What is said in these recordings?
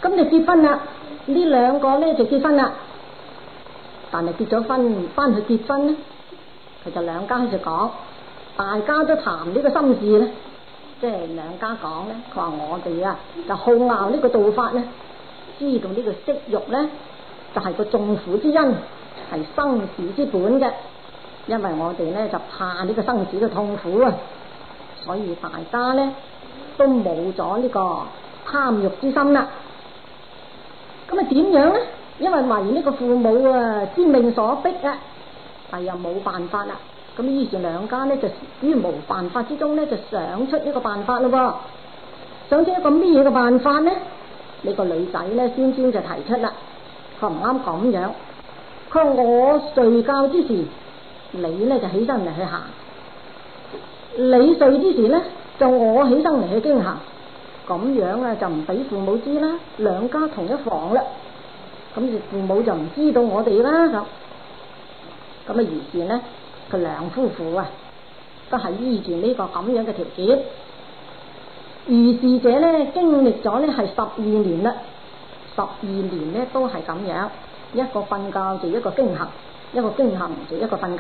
咁就結婚啦。呢兩個咧就結婚啦，但係結咗婚翻去結婚咧，佢就兩家就講，大家都談呢個心事咧，即係兩家講咧，佢話我哋啊就好拗呢個道法咧，知道呢個色欲咧就係個眾苦之因，係生死之本嘅，因為我哋咧就怕呢個生死嘅痛苦啊，所以大家咧都冇咗呢個貪欲之心啦。咁啊點樣咧？因為為呢個父母啊之命所逼啊，但又冇辦法啦。咁於是兩家咧就於無辦法之中咧就想出一個辦法咯噃。想出一個咩嘅辦法咧？呢個女仔咧先就提出啦，佢唔啱咁樣。佢話我睡覺之時，你咧就起身嚟去行；你睡之時咧，就我起身嚟去經行。咁樣啊就唔俾父母知啦，兩家同一房啦，咁就父母就唔知道我哋啦。咁啊於是呢，佢兩夫婦啊都係依住呢個咁樣嘅條件。如是者呢，經歷咗呢係12年啦，12年呢都係咁樣，一個瞓覺就一個經行，一個經行就一個瞓覺。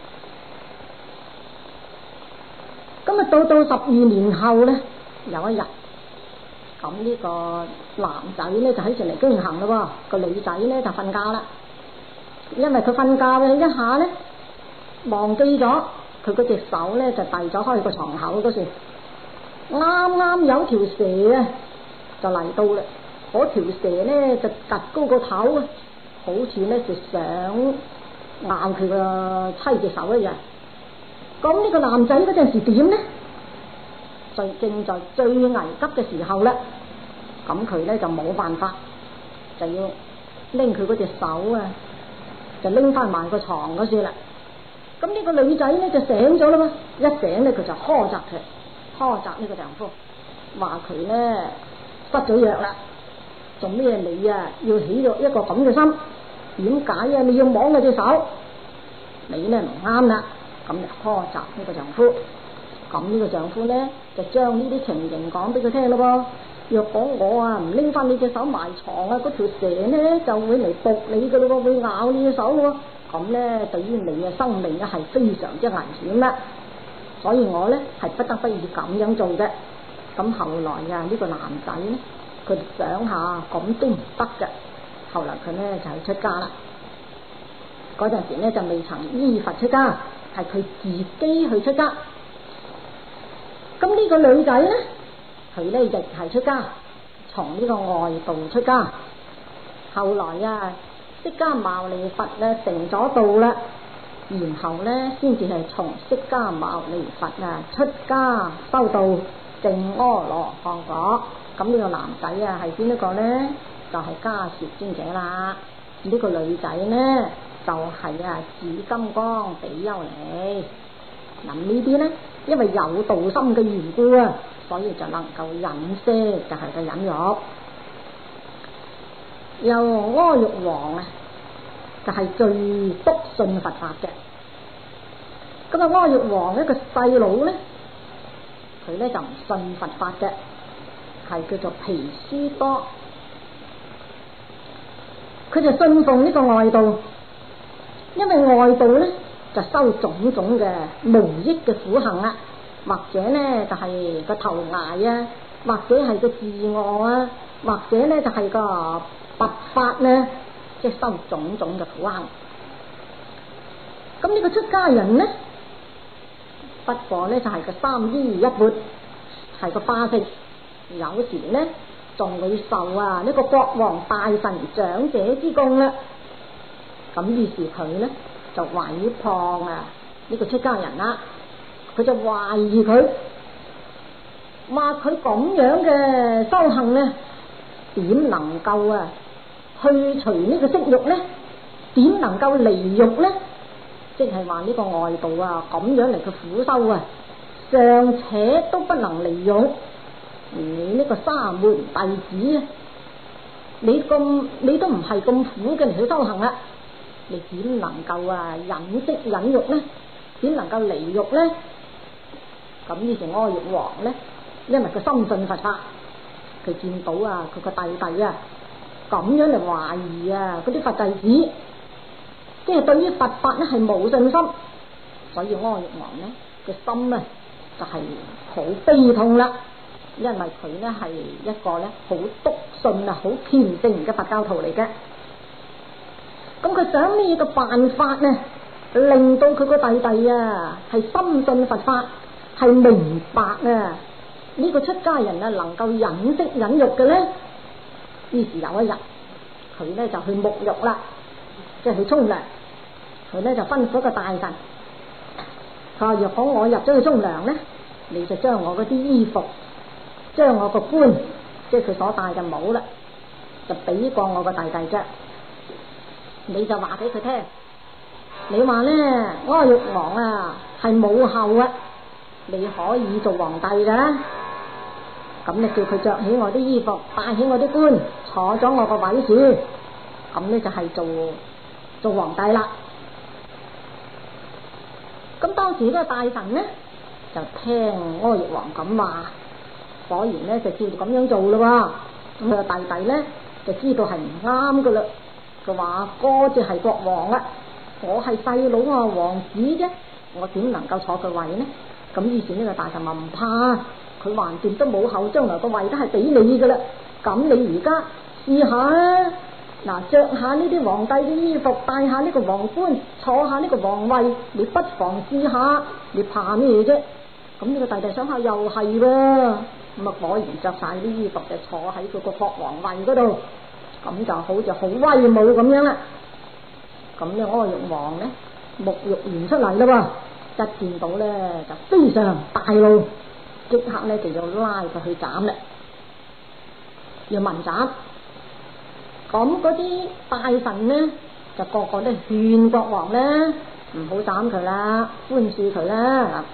咁啊到12年後呢，有一日。咁呢個男仔咧就喺度嚟經行咯，個女仔咧就瞓覺啦。因為佢瞓覺嘅一下咧，忘記咗佢嗰隻手咧就遞咗開個床口嗰時，啱啱有條蛇啊就嚟到啦。嗰條蛇咧就趷高個頭啊，好似咧就想咬佢個妻隻手一樣。咁呢個男仔嗰陣時點咧？正在最危急嘅時候咧，咁佢咧就冇辦法，就要拎佢嗰隻手啊，就拎翻埋個床嗰處啦。咁呢個女仔咧就醒咗啦嘛，一醒咧佢就苛責呢個丈夫，話佢咧失咗約啦，做咩你啊要起咗一個咁嘅心？點解啊你要摸我隻手？你咧唔啱啦，咁就苛責呢個丈夫。咁呢個丈夫咧就將呢啲情形講俾佢聽咯噃。若果我啊唔拎翻你隻手埋床啊，嗰條蛇咧就會嚟毒你噶咯，會咬你隻手咯。咁咧對於你嘅生命咧係非常之危險啦。所以我咧係不得不要咁樣做嘅。咁後來啊呢個男仔咧，佢想下咁都唔得嘅。後來佢咧就係出家啦。嗰陣時咧就未曾依佛出家，係佢自己去出家。咁呢個女仔咧，佢咧亦係出家，從呢個外道出家。後來啊，釋迦牟尼佛咧成咗道啦，然後咧先至係從釋迦牟尼佛啊出家修道，證阿羅漢果。咁呢個男仔啊係邊一個咧？就係迦葉尊者啦。呢個女仔咧就係啊紫金剛比丘尼。嗱呢啲咧，因為有道心嘅緣故啊，所以就能夠忍些，就係個忍辱。又阿育王啊，就係最篤信佛法嘅。咁啊，阿育王一個細佬咧，佢咧就唔信佛法嘅，係叫做毗輸多。佢就信奉呢個外道，因為外道咧就修種種嘅無益嘅苦行啊，或者咧就係個投崖啊，或者係個自餓啊，或者咧就係個拔法咧，即係修種種嘅苦行。咁呢個出家人咧，不過咧就係個三衣一缽，係個花色，有時咧仲會受啊呢個國王大臣長者之功啦。咁於是佢咧就毀謗啊呢個出家人啦，佢就懷疑佢，話佢咁樣嘅修行咧，點能夠啊去除呢個色欲咧？點能夠離欲咧？即係話呢個外道啊咁樣嚟嘅苦修啊，尚且都不能離欲，你呢個沙門弟子啊，你都唔係咁苦嘅嚟去修行啦，你點能夠啊忍色忍欲咧？點能夠離欲咧？咁於是阿育王咧，因為佢深信佛法，佢見到啊佢個弟弟啊咁樣嚟懷疑啊嗰啲佛弟子，即係對於佛法咧係冇信心，所以阿育王咧嘅心咧就係好悲痛啦。因為佢咧係一個咧好篤信啊、好虔誠嘅佛教徒嚟嘅。咁佢想咩嘅辦法呢？令到佢個弟弟啊係深信佛法，係明白啊呢個出家人啊能夠忍息忍辱嘅呢？於是有一日，佢咧就去沐浴啦，即係去沖涼。佢咧就吩咐個大臣，佢話：若果我入咗去沖涼咧，你就將我嗰啲衣服，將我個冠，即係佢所戴嘅帽啦，就俾過我個弟弟啫。你就話俾佢聽，你話咧阿育王啊係母后啊，你可以做皇帝噶啦。咁你叫佢着起我啲衣服，戴起我啲冠，坐咗我個位處，咁咧就係做皇帝啦。咁當時嗰個大臣咧就聽阿育王咁話，果然咧就照住咁樣做咯。咁佢個弟弟咧就知道係唔啱噶啦。佢話：哥就係國王啦，我係細佬啊，王子啫，我點能夠坐佢位呢？咁於是呢個大臣話唔怕，佢橫掂都冇後，將來個位都係俾你噶啦。咁你而家試下啊，嗱，着下呢啲皇帝嘅衣服，戴下呢個皇冠，坐下呢個皇位，你不妨試下，你怕咩啫？咁呢個弟弟想下又係喎，咁啊果然着晒啲衣服就坐喺佢個國王位嗰度。咁就好似好威武咁樣啦。咁咧阿育王咧沐浴完出嚟啦喎，一見到咧就非常大怒，即刻咧就要拉佢去斬啦，要問斬。咁嗰啲大臣咧就個個都勸國王咧唔好斬佢啦，寬恕佢啦。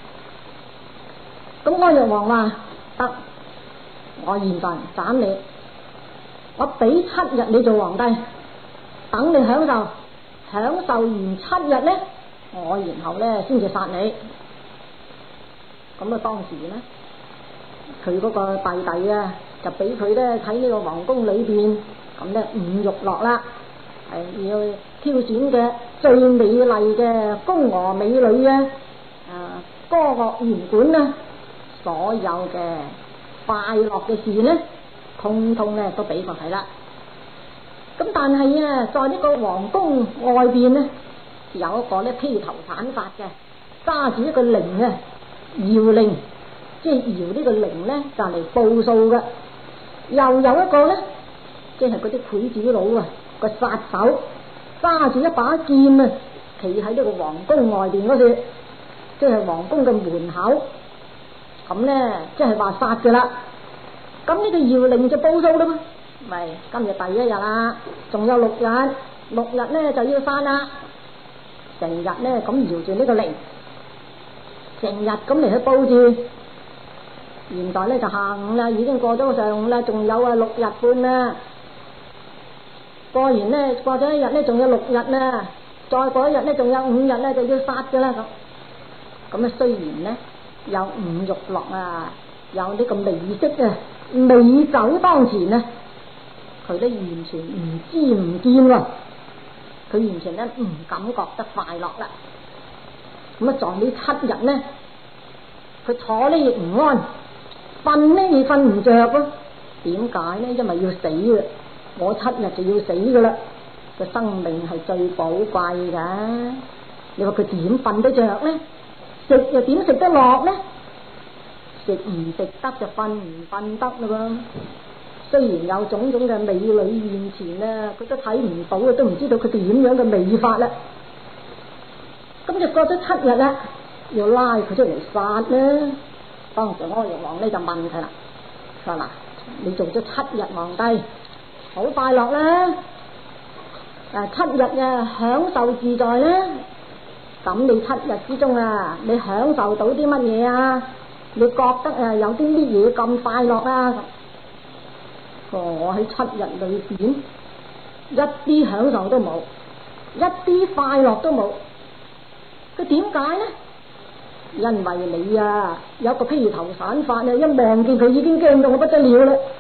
咁阿育王話：得，我現在斬你。我俾7日你做皇帝，等你享受完7日咧，我然後咧先至殺你。咁啊，當時咧，佢嗰個弟弟啊，就俾佢咧喺呢個皇宮裏邊，咁咧五欲樂啦，係要挑選嘅最美麗嘅宮娥美女啊，歌樂弦管啊，所有嘅快樂嘅事咧，通通咧都俾佢睇啦。咁但係啊，在呢個皇宮外邊咧，有一個咧披頭散髮嘅，揸住一個鈴啊，搖鈴，即係搖呢個鈴咧就嚟報數嘅。又有一個咧，即係嗰啲劊子佬啊，個殺手揸住一把劍啊，企喺呢個皇宮外邊嗰處，即係皇宮嘅門口。咁咧即係話殺嘅啦。咁呢個搖鈴就報數啦嘛，咪今日第1日啦，仲有6日，6日咧就要殺啦。成日咧咁搖住呢個鈴，成日咁嚟去報住。現在咧就下午啦，已經過咗個上午啦，仲有6日半啦。過完咧，過咗1日咧，仲有6日啦。再過1日咧，仲有5日咧就要殺噶啦咁。咁啊，雖然咧有五欲樂啊，有呢個美色啊，美酒當前啊，佢都完全唔知唔見喎，佢完全咧唔感覺得快樂啦。咁啊，在呢7日咧，佢坐呢亦唔安，瞓呢亦瞓唔着咯。點解咧？因為要死啊！我7日就要死噶啦，個生命係最寶貴噶。你話佢點瞓得着咧？食又點食得落咧？食唔食得就瞓唔瞓得啦噃。雖然有種種嘅美女面前咧，佢都睇唔到啊，都唔知道佢點樣嘅美法啦。咁就過咗7日啦，要拉佢出嚟殺咧。當時阿育王咧就問佢啦，佢話嗱，你做咗7日皇帝，好快樂啦，7日啊享受自在咧。咁你7日之中啊，你享受到啲乜嘢啊？你覺得啊有啲乜嘢咁快樂啊？我喺7日裏邊一啲享受都冇，一啲快樂都冇。佢點解呢？因為你啊有個披頭散髮啊，一望見佢已經驚到我不得了啦。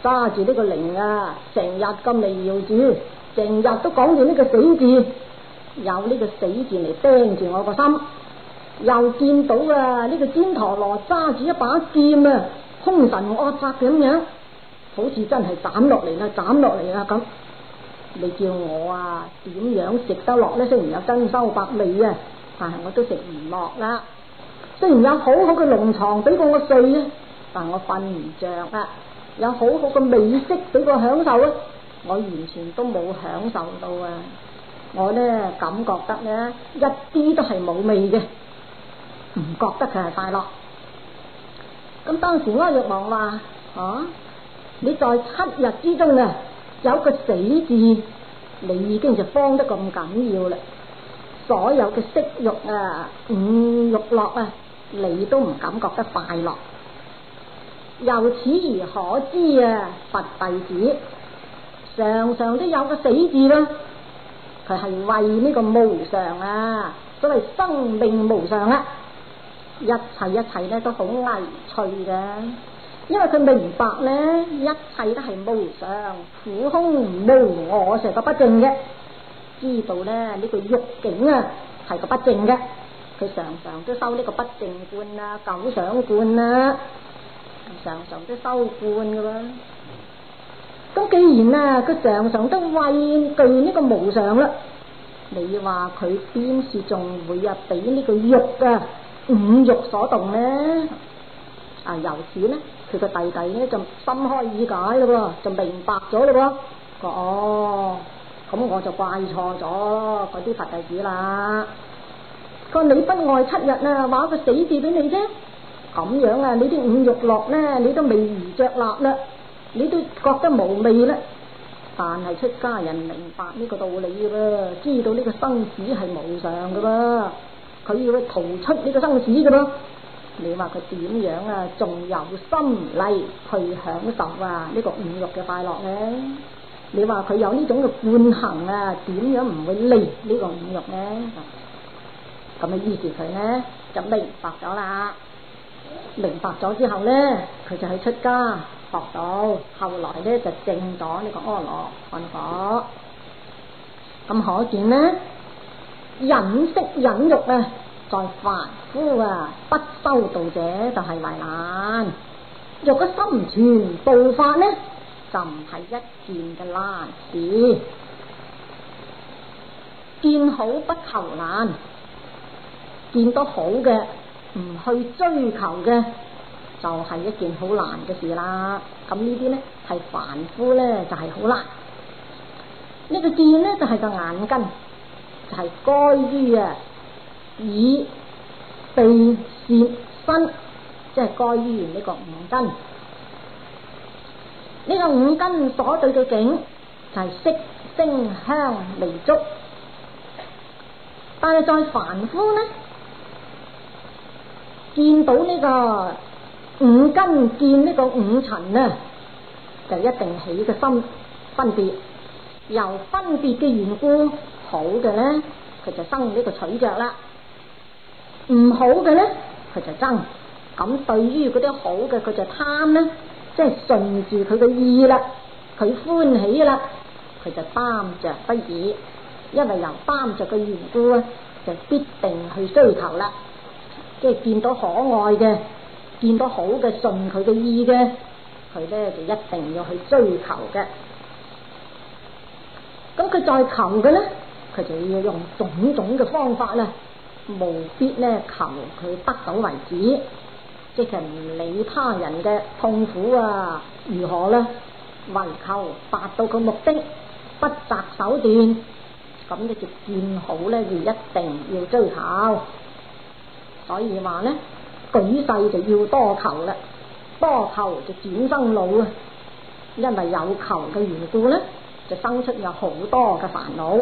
揸住呢個鈴啊，成日咁嚟搖住，成日都講住呢個死字，有呢個死字嚟釘住我個心。又見到啊呢個旃陀羅揸住一把劍啊，凶神惡煞咁樣，好似真係斬落嚟啦，斬落嚟啦咁。你叫我啊點樣食得落呢？雖然有珍饈百味啊，但係我都食唔落啦。雖然有好好嘅龍床俾過我睡啊，但我瞓唔着啊。有好好嘅美色俾我享受啊，我完全都冇享受到啊。我呢感覺得呢一啲都係冇味嘅，唔覺得佢係快樂。咁當時阿玉王話：你在7日之中啊，有個死字，你已經就慌得咁緊要啦。所有嘅色欲啊、五欲樂啊，你都唔感覺得快樂。由此而可知啊，佛弟子常常都有個死字啦。佢係為呢個無常啊，所謂生命無常啊，一切咧都好危脆嘅。因為佢明白咧，一切都係無常、苦空、無我，成個不正嘅。知道咧呢個欲境啊係個不正嘅，佢常常都收呢個不正觀啊、九想觀啊，常常都收觀噶啦。咁既然啊佢常常都畏懼呢個無常啦，你話佢邊時仲會啊俾呢個欲啊五欲所動呢？由此呢佢個弟弟呢就心開意解咯，就明白咗咯。咁我就怪錯咗嗰啲佛弟子啦。佢話你不外7日啊，話個死字俾你啫。咁樣啊，你啲五欲樂呢，你都未如着立啦，你都覺得無味啦。但係出家人明白呢個道理噶，知道呢個生死係無常噶噃，佢要去逃出呢個生死噶噃。你話佢點樣啊，仲有心嚟去享受啊呢個五欲嘅快樂呢？你話佢有呢種嘅觀行啊，點樣唔會離呢個五欲呢？咁啊，於是佢呢就明白咗啦。明白咗之後呢，佢就去出家學到，後來呢就證咗呢個阿羅漢果。咁可見呢，忍色忍欲啊，在凡夫啊不修道者就係為難。若果心存道法呢，就唔係一件嘅難事。見好不求難，見到好嘅唔去追求嘅，就係一件好難嘅事啦。咁呢啲呢係凡夫呢就係好難。呢個見呢就係個眼根，就係該於耳、鼻、舌、身，即係該於呢個五根。呢個五根所對嘅境就係色、聲、香、味、觸。但係在凡夫呢，見到呢個五根，見呢個五塵呢，就一定起個心分別。由分別嘅緣故，好嘅呢，佢就生呢個取着啦；唔好嘅呢，佢就憎。咁對於嗰啲好嘅，佢就貪呢，即係順住佢嘅意啦，佢歡喜啦，佢就擔着不已。因為由擔着嘅緣故啊，就必定去追求啦。即係見到可愛嘅，見到好嘅，順佢嘅意嘅，佢呢就一定要去追求嘅。咁佢再求嘅呢，佢就要用種種嘅方法啦，無必呢求佢得到為止，即係唔理他人嘅痛苦啊如何呢，為求達到個目的，不擇手段。咁你就見好呢，而一定要追求。所以話呢，舉世就要多求啦，多求就轉生老啊。因為有求嘅緣故呢，就生出有好多嘅煩惱。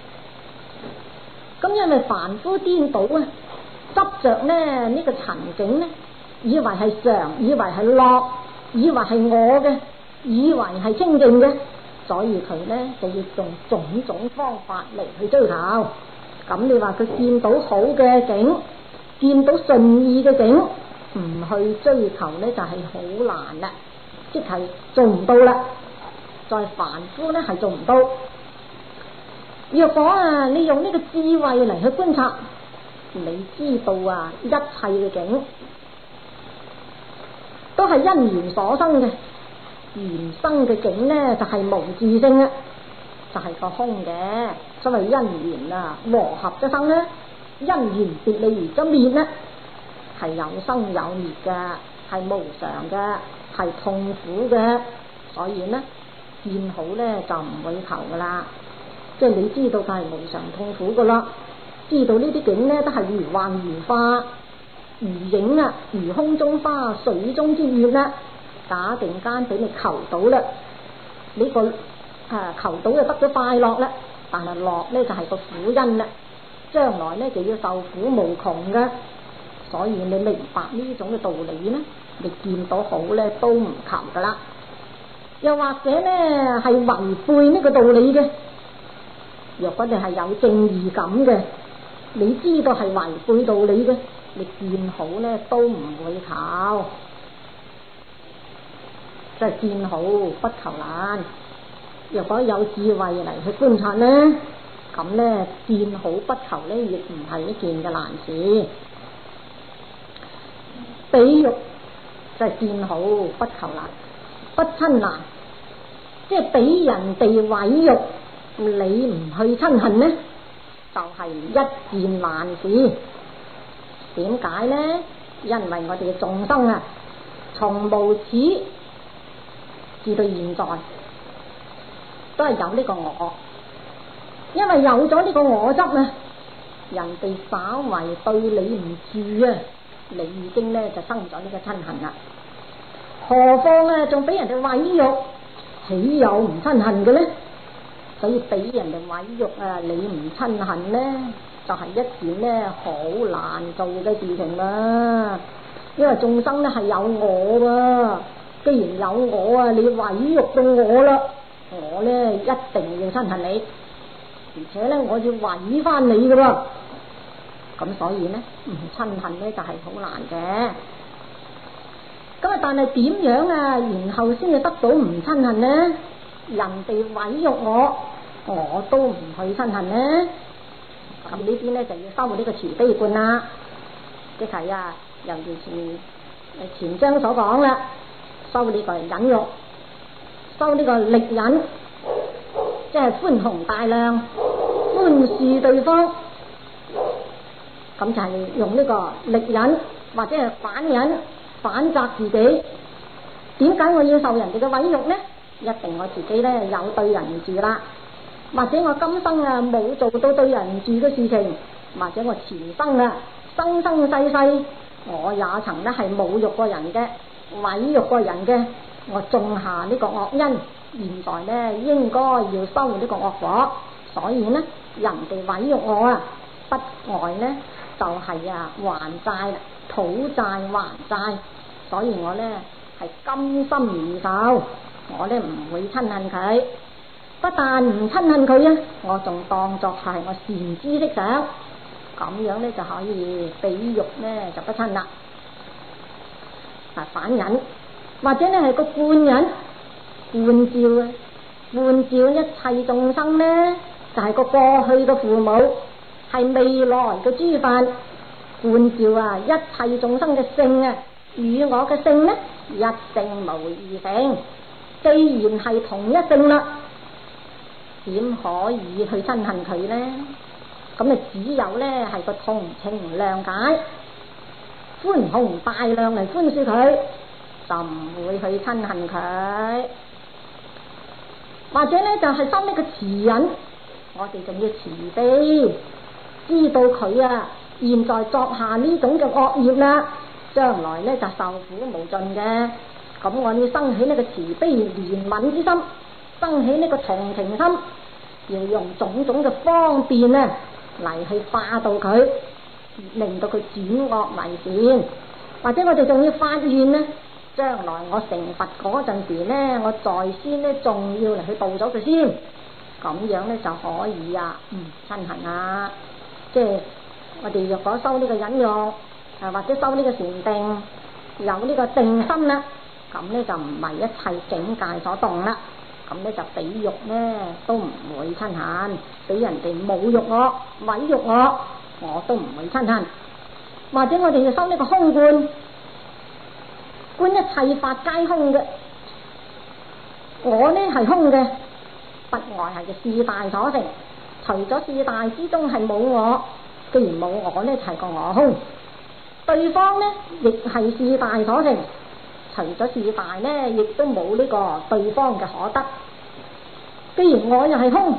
咁因為凡夫顛倒啊，執着呢個塵境呢，以為係常，以為係樂，以為係我嘅，以為係清淨嘅，所以佢呢就要用種種方法嚟去追求。咁你話佢見到好嘅境，見到順意嘅境，唔去追求呢，就係好難啦。 即係做唔到啦，在凡夫咧係做唔到。若果啊，你用呢個智慧嚟去觀察，你知道啊，一切嘅境都係因緣所生嘅，緣生嘅境呢，就係無自性啊，就係個空嘅。所謂因緣啊和合則生咧，因緣別離而則滅咧，係有生有滅嘅，係無常嘅，係痛苦嘅。所以呢，見好呢就唔會求噶啦，即係你知道佢係無常痛苦噶啦，知道呢啲境呢都係如幻如化，如影啊，如空中花，水中之月啦，假定間俾你求到啦，呢個求到就得咗快樂啦，但係樂呢就係個苦因啦，將來呢就要受苦無窮嘅。所以你明白呢種嘅道理呢，你見到好呢都唔求噶啦。又或者呢係違背呢個道理嘅，若果你係有正義感嘅，你知道係違背道理嘅，你見好呢都唔會求，即係見好不求難。若果有智慧嚟去觀察呢，咁呢見好不求呢亦唔係一件嘅難事。比喻就係見好不求難，不親難，即係俾人哋毀辱，你唔去親恨呢，就係一件難事。點解呢？因為我哋嘅眾生啊，從無始至到現在都係有呢個我，因為有咗呢個我執啊，人哋稍為對你唔住啊，你已經呢就生咗呢個親恨啦。何況啊，仲俾人哋毀辱，豈有唔親恨嘅呢？所以俾人哋毀辱啊，你唔親恨呢，就係一件呢好難做嘅事情啦。因為眾生呢係有我噶，既然有我啊，你毀辱到我啦，我呢一定要親恨你，而且呢我要毀翻你噶喎。咁所以呢唔親恨呢就係好難嘅。咁啊，但係點樣啊，然後先至得到唔親恨呢？人哋毀辱我，我都唔去親恨呢？咁呢邊呢就要收呢個慈悲觀啦。即係啊，尤其前章所講啦，收呢個忍辱，收呢個力忍，即係寬宏大量，寬恕對方。咁就係用呢個力忍，或者係反忍，反責自己。點解我要受人哋嘅毀辱呢？一定我自己呢有對人唔住啦，或者我今生啊冇做到對人唔住嘅事情，或者我前生啊生生世世我也曾呢係侮辱過人嘅，毀辱過人嘅，我種下呢個惡因，現在呢應該要收呢個惡果。所以呢，人哋毀辱我啊，不外呢就係啊還債，討債還債。所以我呢係甘心而受，我呢唔會親恨佢。不但唔親恨佢啊，我仲當作係我善知識想，咁樣呢就可以比喻呢就不親啦。反忍，或者呢係個觀忍，觀照啊，觀照一切眾生呢就係個過去嘅父母，係未來嘅諸犯。觀照啊一切眾生嘅性啊與我嘅性呢一性無二性，既然係同一性啦，點可以去親恨佢呢？咁啊只有呢係個同情諒解，寬宏大量嚟寬恕佢，就唔會去親恨佢。或者呢就係收呢個慈忍，我哋仲要慈悲，知道佢啊現在作下呢種嘅惡業啦，將來呢就受苦無盡嘅。咁我要生起呢個慈悲憐憫之心，生起呢個同情心，要用種種嘅方便啊嚟去化導佢，令到佢轉惡為善。或者我哋仲要發願呢，將來我成佛嗰陣時呢，我在先呢仲要嚟去度咗佢先，咁樣呢就可以啊親恨啊。即係我哋若果修呢個忍辱，或者修呢個禪定，有呢個定心啦， 咁呢就唔係一切境界所動啦。咁呢就俾肉呢都唔會親恨，俾人哋侮辱我、毀辱我，我都唔會親恨。或者我哋就收呢個空觀，觀一切法皆空嘅，我呢係空嘅，不外係嘅四大所成，除咗四大之中係冇我，既然冇我呢，就係個我空。對方呢亦係四大所成，除咗四大呢，亦都冇呢個對方嘅可得。既然我又係空，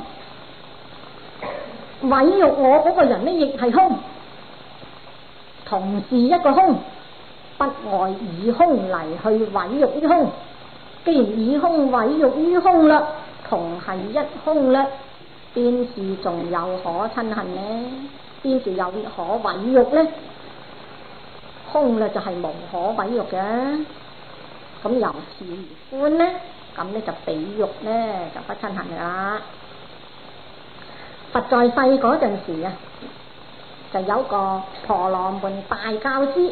毀辱我嗰個人呢亦係空，同是一個空，不外以空嚟去毀辱於空。既然以空毀辱於空啦，同係一空啦，邊是仲有可親恨呢？邊是有可毀辱呢？空啦就係無可毀辱嘅。咁由此而觀呢，咁呢就比喻呢就不親恨噶啦。佛在世嗰陣時啊，就有個婆羅門大教師。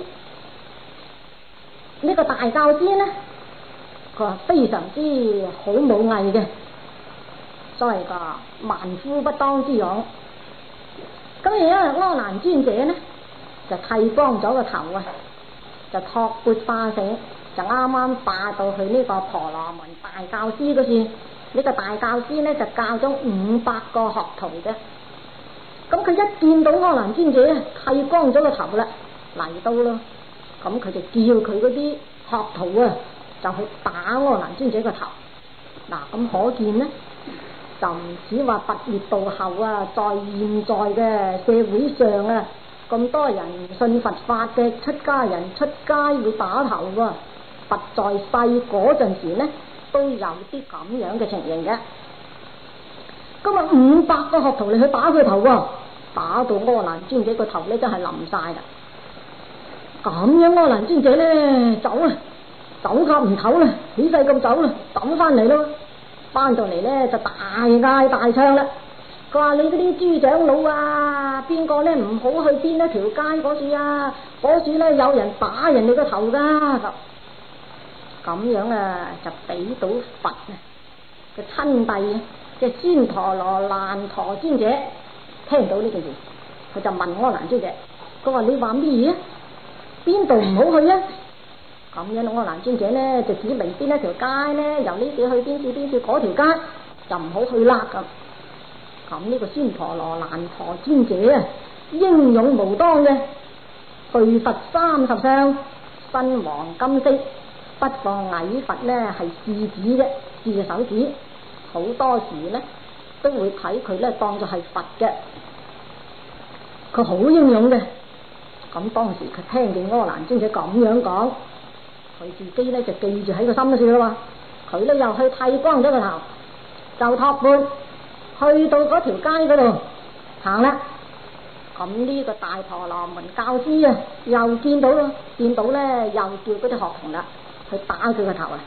呢個大教師呢，佢話非常之好武藝嘅，所謂個萬夫不當之勇。咁而家阿難尊者呢，就剃光咗個頭啊，就托缽化成，就啱啱化到去呢個婆羅門大教師嗰處。呢個大教師呢，就教咗500個學徒嘅。咁佢一見到阿難尊者剃光咗個頭啦，嚟到咯，咁佢就叫佢嗰啲學徒啊，就去打阿難尊者個頭。嗱，咁可見呢，就唔止話佛滅度後啊，在現在嘅社會上啊，咁多人唔信佛法嘅出家人出街會打頭啊。佛在世嗰陣時呢，都有啲咁樣嘅情形嘅。咁啊，500個學徒嚟去打佢頭喎，打到阿難尊者個頭呢真係冧晒啦。咁樣阿難尊者呢走啊，走夾唔唞啦，起勢咁走啦，抌翻嚟咯。翻到嚟呢就大嗌大唱啦。佢話：你嗰啲諸長老啊，邊個呢唔好去邊一條街嗰處啊？嗰處呢有人打人哋個頭噶。咁樣啊，就俾到佛啊嘅親弟即係孫陀羅難陀尊者聽到呢件事，佢就問阿難尊者：佢話你話咩嘢？邊度唔好去啊？咁樣阿難尊者呢就指明邊一條街呢，由呢處去邊處嗰條街就唔好去啦。咁呢個孫陀羅難陀尊者啊，英勇無當嘅，具佛30相，身黃金色，不過矮佛呢係四指嘅，4隻手指，好多時呢都會睇佢呢當作係佛嘅。佢好英勇嘅。咁當時佢聽見阿難尊者咁樣講，佢自己呢就記住喺個心嗰處啦嘛。佢呢又去剃光咗個頭，就托缽去到嗰條街嗰度行啦。咁呢個大婆羅門教師啊，又見到咯，見到呢又叫嗰啲學童啦去打佢個頭啊。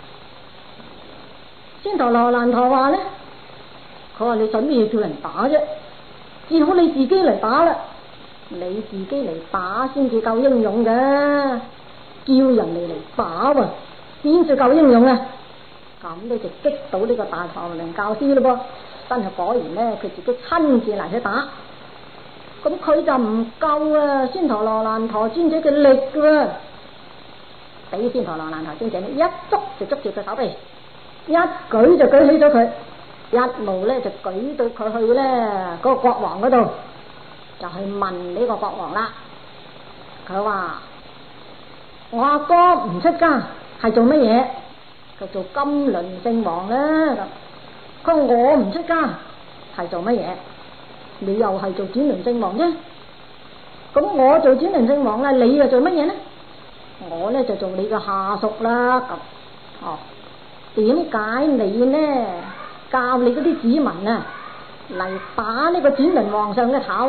孫陀羅難陀話呢，佢話你準備叫人打啫，至好你自己嚟打啦。你自己嚟打先至夠英勇嘅，叫人哋嚟打喎，邊至夠英勇啊？咁你就激到呢個大婆羅門教師咯噃，真係果然呢，佢自己親自嚟去打，咁佢就唔夠啊孫陀羅難陀尊者嘅力噶，俾孫陀羅難陀尊者一捉就捉住佢手臂，一舉就舉起咗佢，一路呢就舉到佢去呢嗰個國王嗰度。就去問呢個國王啦，佢話：我阿哥唔出家係做乜嘢？佢做金輪聖王啦。佢話我唔出家係做乜嘢？你又係做轉輪聖王啫。咁我做轉輪聖王啦，你又做乜嘢呢？我呢就做你嘅下屬啦。咁點解你呢教你嗰啲子民啊嚟打呢個轉輪皇上嘅頭？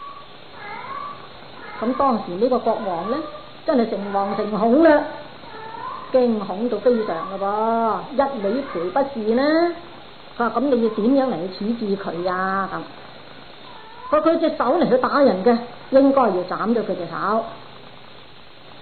咁當時呢個國王呢，真係誠惶誠恐啦，驚恐到非常噶噃，一味賠不是呢。佢話：咁你要點樣嚟去處置佢啊？咁佢隻手嚟去打人嘅，應該要斬咗佢隻手。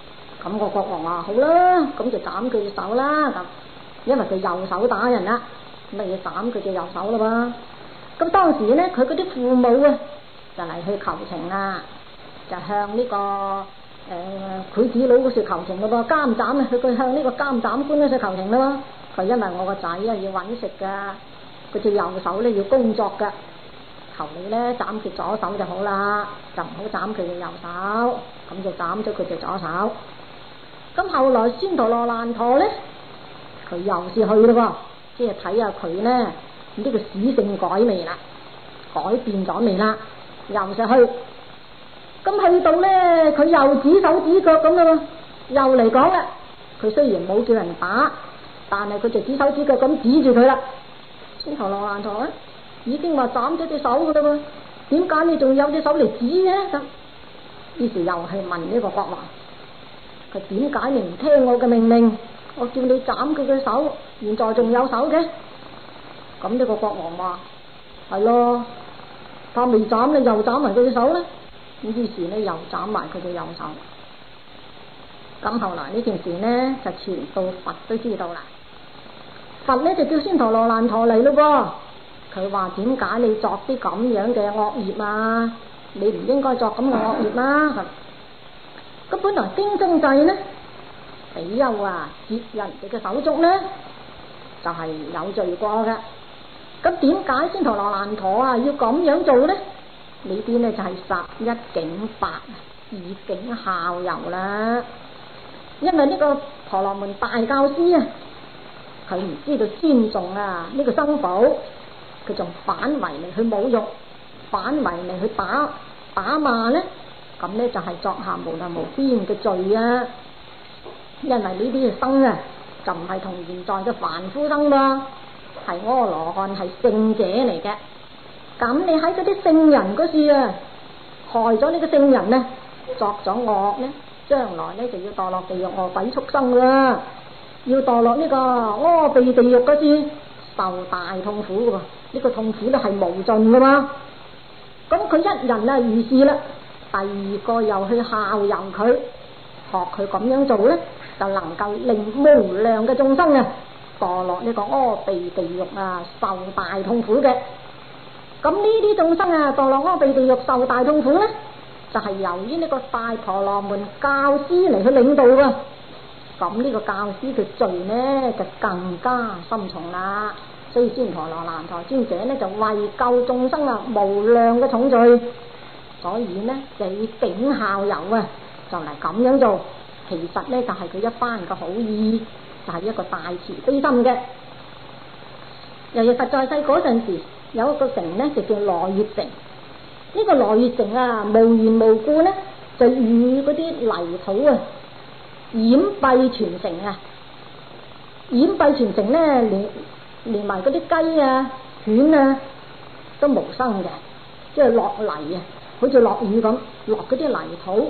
咁個國王話好啦，咁就斬佢隻手啦。咁因為佢右手打人啦，咁咪要斬佢隻右手啦噃。咁當時咧，佢嗰啲父母啊，就嚟去求情啦，就向呢個劊子佬嗰處求情咯噃，監斬啊，佢向呢個監斬官嗰處求情咯。佢因為我個仔啊要揾食噶，佢隻右手咧要工作噶，求你咧斬佢左手就好啦，就唔好斬佢嘅右手，咁就斬咗佢隻左手。咁後來孫陀羅難陀咧，佢又是去咯噃，即係睇下佢咧呢個使性改未啦，改變咗未啦，又是去。咁去到咧，佢又指手指腳咁啦喎，又嚟講啦。佢雖然冇叫人打，但係佢就指手指腳咁指住佢啦。孫陀羅難陀啊，已經話斬咗隻手噶啦喎，點解你仲有隻手嚟指嘅？咁於是又係問呢個國王，佢點解你唔聽我嘅命令？我叫你斬佢嘅手，現在仲有手嘅？咁呢個國王話係咯，他未斬你又斬埋佢隻手咧。咁於是咧又斬埋佢嘅右手。咁後來呢件事呢，就傳到佛都知道啦。佛呢就叫孫陀羅難陀嚟咯噃，佢話點解你作啲咁樣嘅惡業啊？你唔應該作咁嘅惡業啦。咁本來經中制呢，比丘啊截人哋嘅手足呢，就係有罪過嘅。咁點解孫陀羅難陀啊要咁樣做呢？呢啲呢就係十一境八以儆效尤啦。因為呢個婆羅門大教師啊，佢唔知道尊重啊呢個生父，佢仲反為嚟去侮辱，反為嚟去打罵呢，咁呢就係作下無量無邊嘅罪啊！因為呢啲嘅生啊，就唔係同現在嘅凡夫生咯，係阿羅漢，係聖者嚟嘅。咁你喺嗰啲聖人嗰處啊，害咗呢個聖人呢，作咗惡呢，將來呢就要墮落地獄餓鬼畜生啦，要墮落呢個阿鼻地獄嗰處受大痛苦噶喎，呢個痛苦咧係無盡噶嘛。咁佢一人啊如是啦，第二個又去效尤佢，學佢咁樣做呢，就能夠令無量嘅眾生啊墮落呢個阿鼻地獄啊，受大痛苦嘅。咁呢啲眾生啊墮落阿鼻地獄受大痛苦呢，就係由於呢個大婆羅門教師嚟去領導噶。咁呢個教師嘅罪呢就更加深重啦。所以孫陀羅難陀尊者呢就為救眾生啊無量嘅重罪，所以呢就要儆效尤啊，就嚟咁樣做。其實呢就係佢一番嘅好意，就係一個大慈悲心嘅。由於佛在世嗰陣時，有一個城呢就叫羅越城。呢個羅越城啊，無緣無故呢就與嗰啲泥土啊掩蔽全城啊，掩蔽全城呢，連埋嗰啲雞啊犬啊都無生嘅，即係落泥啊，好似落雨咁落嗰啲泥土。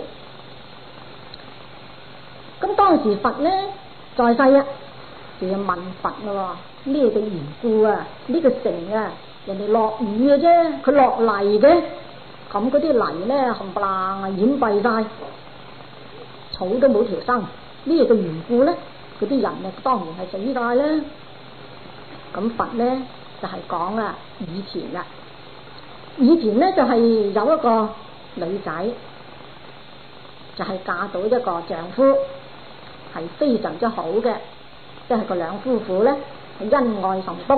咁當時佛呢在世啊，就要問佛咯，咩嘅緣故啊？呢個城啊，人哋落雨嘅啫，佢落泥嘅，咁嗰啲泥呢冚唪唥啊掩蔽晒，草都冇條生，咩嘅緣故呢？嗰啲人啊當然係死晒啦。咁佛呢就係講啊，以前呢就係有一個女仔，就係嫁到一個丈夫，係非常之好嘅，即係個兩夫婦呢係恩愛甚篤，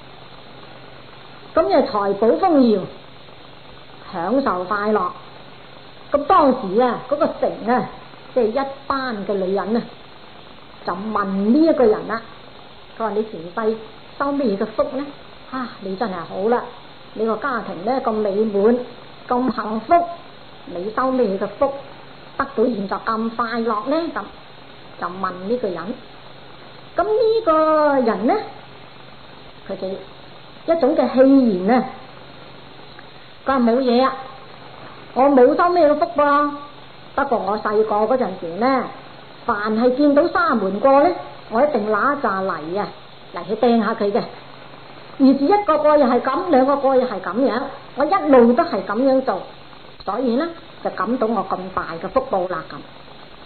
咁就財寶豐饒，享受快樂。咁當時啊嗰個城啊，即係一班嘅女人啊，就問呢一個人啦，佢話你前世收咩嘅福呢？你真係好啦，你個家庭呢咁美滿咁幸福，你收咩嘅福得到現在咁快樂呢？咁就問呢個人。咁呢個人呢，佢就一種嘅戲言啊，佢話冇嘢啊，我冇收咩嘅福噃，不過我細個嗰陣時呢，凡係見到沙門過呢，我一定拿一紮泥啊嚟去掟下佢嘅。於是一個個又係咁，兩個個又係咁樣，我一路都係咁樣做，所以呢就感到我咁大嘅福報啦咁。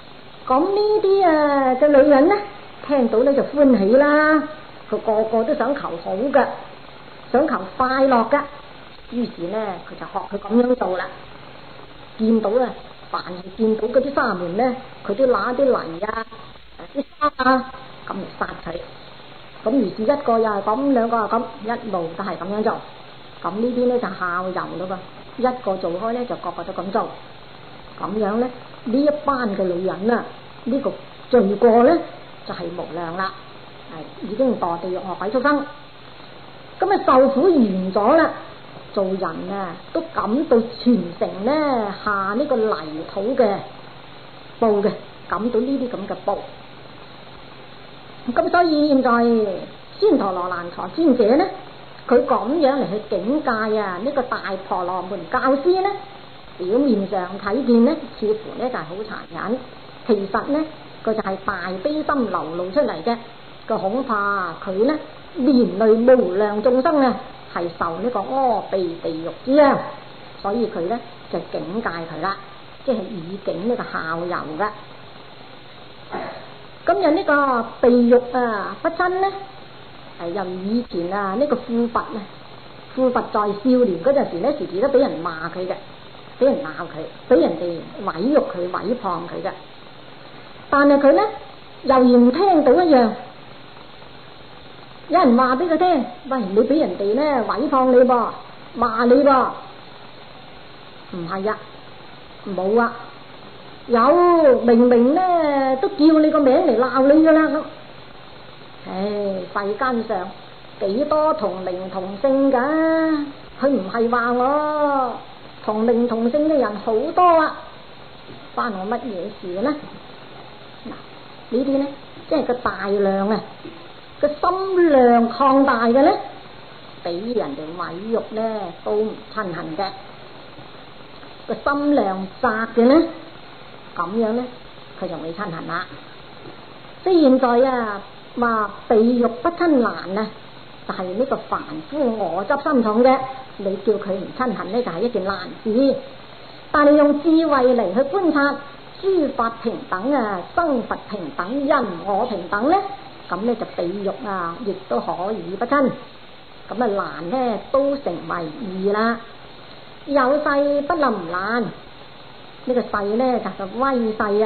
咁呢啲嘅女人呢，聽到呢就歡喜啦，佢個個都想求好嘅，想求快樂嘅，於是呢佢就學佢咁樣做啦。見到凡係見到嗰啲沙門呢，佢都拿啲泥啲沙咁嚟殺佢。咁於是一個又係咁，兩個又咁，一路都係咁樣做。咁呢啲呢就效尤咯噃，一個做開呢，就個個都咁做。咁樣呢，呢一班嘅女人呢個罪過呢就係無量啦，已經墮地獄惡鬼畜生。咁受苦完咗啦，做人都感到全城呢下呢個泥土嘅報嘅，感到呢啲咁嘅報。咁所以現在孫陀羅蘭陀尊者呢，佢咁樣嚟去警戒呢個大婆羅門教師呢，表面上睇見呢似乎呢就係好殘忍，其實呢佢就係大悲心流露出嚟嘅。佢恐怕佢呢連累無量眾生係受呢個阿鼻地獄之殃，所以佢呢就警戒佢啦，即係以警呢個效尤嘅。咁有呢個地獄不親呢，由以前呢個富佛在少年嗰陣時呢，時時都俾人罵佢嘅，俾人鬧佢，俾人哋毀辱佢、毀謗佢嘅。但係佢呢又唔聽到一樣，有人話俾佢聽，喂，你俾人哋呢毀謗你噃，罵你噃，唔係啊，冇啊。有明明呢都叫你個名嚟鬧你噶啦咁，世間上幾多同名同姓噶，佢唔係話我同名同姓嘅人好多啊，關我乜嘢事呢？嗱，呢啲呢即係個大量個心量擴大嘅呢，俾人哋毀辱呢都唔親恨嘅，個心量窄嘅呢，咁樣呢佢就會親恨啦。即係現在話地獄不親難就係呢個凡夫我執心重嘅，你叫佢唔親恨呢，就係一件難事。但係用智慧嚟去觀察諸法平等生佛平等，人我平等呢，咁呢就地獄亦都可以不親，咁難呢都成為易啦。有勢不能唔難，呢個勢呢就係威勢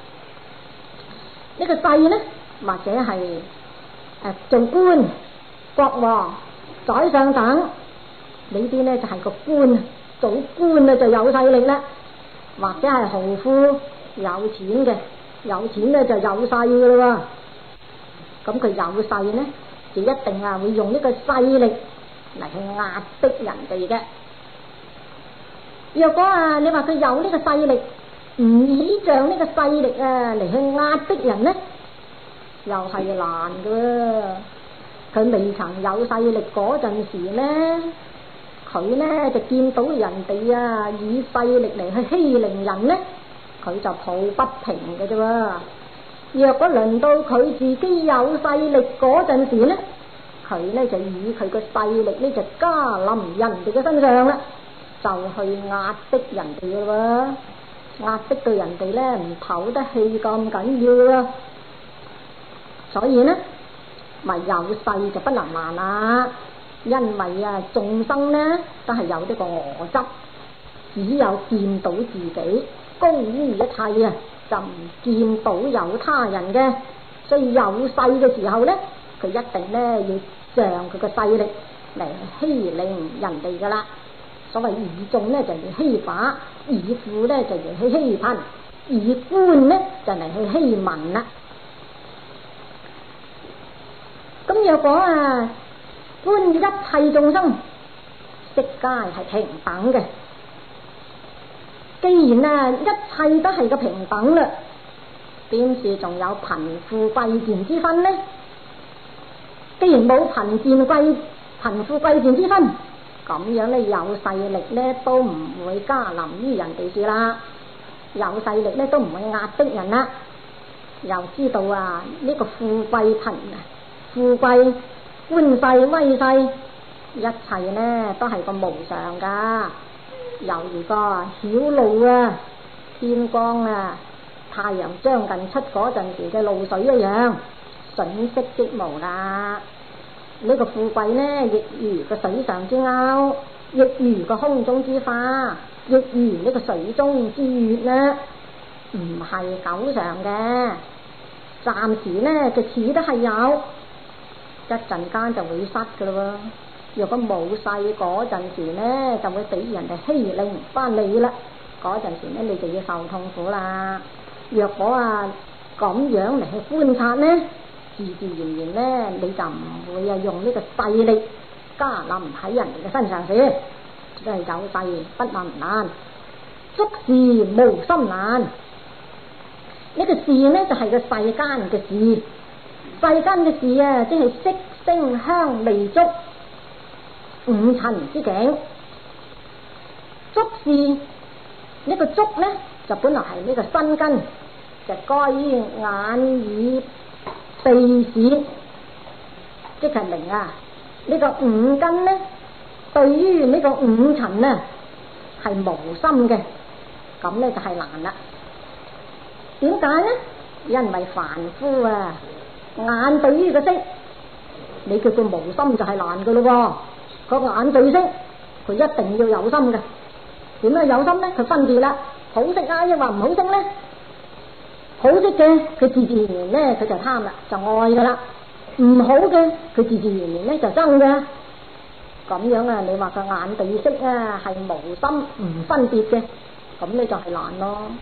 呢個勢呢或者係做官、國王、宰相等呢啲呢就係個官，做官就有勢力啦。或者係豪富有錢嘅，有錢呢就有勢噶啦。咁佢有勢呢就一定會用呢個勢力嚟去壓迫人哋嘅。若果你話佢有呢個勢力，唔倚仗呢個勢力嚟去壓迫人呢，又係難噶。佢未曾有勢力嗰陣時呢，佢呢就見到人哋以勢力嚟去欺凌人呢，佢就抱不平嘅啫喎。若果輪到佢自己有勢力嗰陣時呢，佢呢就以佢個勢力呢就加臨人哋嘅身上啦，就去壓迫人哋嘅喎，壓迫到人哋呢唔唞得氣咁緊要啊。所以呢咪有勢就不能難啦，因為眾生呢都係有呢個我執，只有見到自己高於一切就唔見到有他人嘅，所以有勢嘅時候呢，佢一定呢要仗佢個勢力嚟欺凌人哋噶啦。所謂以眾呢就嚟欺寡，以富呢就嚟去欺貧，以官呢就嚟去欺民啦。咁若果觀一切眾生悉皆係平等嘅，既然一切都係個平等啦，點是仲有貧富貴賤之分呢？既然冇貧富貴賤之分，咁樣呢有勢力呢都唔會加臨於人哋事啦，有勢力呢都唔會壓迫人啦。又知道呢個富貴貧富貴官勢威勢一切呢都係個無常噶，猶如個曉露天光太陽將近出嗰陣時嘅露水一樣，瞬息即無啦。呢個富貴呢，亦如個水上之鷗，亦如個空中之花，亦如呢個水中之月呢，唔係久常嘅。暫時呢就似得係有，一陣間就會失噶啦。若果冇勢嗰陣時呢，就會俾人哋欺凌翻你啦。嗰陣時呢，你就要受痛苦啦。若果咁樣嚟去觀察呢，自自然然呢，你就唔會用呢個勢力加臨喺人哋嘅身上先。都係有勢不能難，捉事無心難。呢個事呢，就係個世間嘅事，世間嘅事啊，即係色聲香味觸五塵之境。觸事呢個觸呢，就本來係呢個身根，就該於眼耳鼻舌，即係明呢個五根呢，對於呢個五塵呢係無心嘅，咁呢就係難啦。點解呢？因為凡夫眼對於個色，你叫佢無心就係難噶咯。個眼對色，佢一定要有心嘅。點樣有心呢？佢分別啦，好色抑或唔好色呢？好色嘅，佢自自然然呢，佢就貪啦，就愛噶啦。唔好嘅，佢自自然然呢就憎噶。咁樣你話個眼對色係無心唔分別嘅，咁呢就係難咯。